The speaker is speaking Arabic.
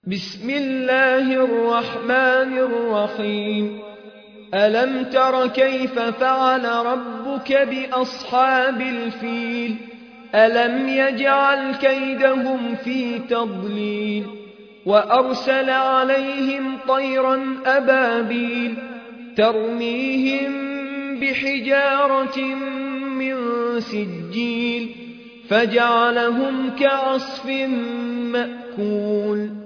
بسم الله الرحمن الرحيم. ألم تر كيف فعل ربك بأصحاب الفيل؟ ألم يجعل كيدهم في تضليل وأرسل عليهم طيرا أبابيل ترميهم بحجارة من سجيل فجعلهم كعصف مأكول.